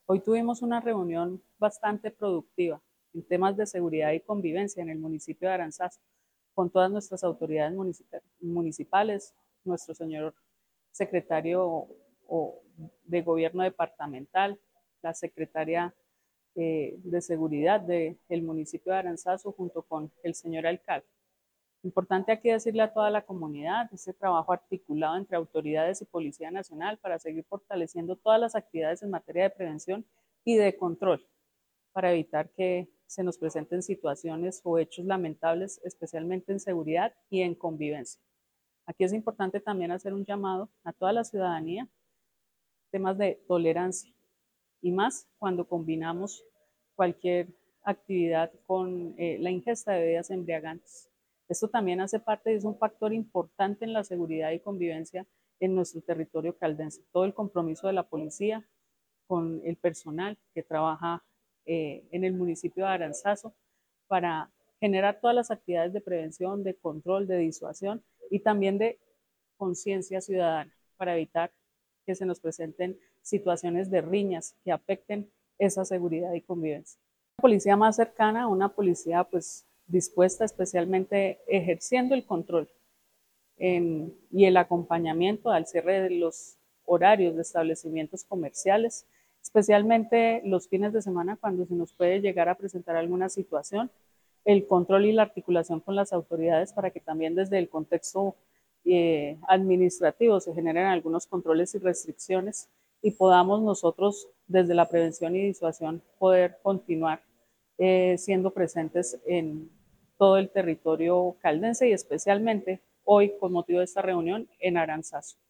Hoy tuvimos una reunión bastante productiva en temas de seguridad y convivencia en el municipio de Aranzazu, con todas nuestras autoridades municipales, nuestro señor secretario de gobierno departamental, la secretaria de seguridad del municipio de Aranzazu, junto con el señor alcalde. Importante aquí decirle a toda la comunidad ese trabajo articulado entre autoridades y Policía Nacional para seguir fortaleciendo todas las actividades en materia de prevención y de control para evitar que se nos presenten situaciones o hechos lamentables, especialmente en seguridad y en convivencia. Aquí es importante también hacer un llamado a toda la ciudadanía, temas de tolerancia y más cuando combinamos cualquier actividad con la ingesta de bebidas embriagantes. Esto también hace parte y es un factor importante en la seguridad y convivencia en nuestro territorio caldense. Todo el compromiso de la policía con el personal que trabaja en el municipio de Aranzazu para generar todas las actividades de prevención, de control, de disuasión y también de conciencia ciudadana para evitar que se nos presenten situaciones de riñas que afecten esa seguridad y convivencia. Una policía más cercana, una policía pues dispuesta, especialmente ejerciendo el control y el acompañamiento al cierre de los horarios de establecimientos comerciales, especialmente los fines de semana cuando se nos puede llegar a presentar alguna situación, el control y la articulación con las autoridades para que también desde el contexto administrativo se generen algunos controles y restricciones y podamos nosotros desde la prevención y disuasión poder continuar siendo presentes en todo el territorio caldense y especialmente hoy con motivo de esta reunión en Aranzazu.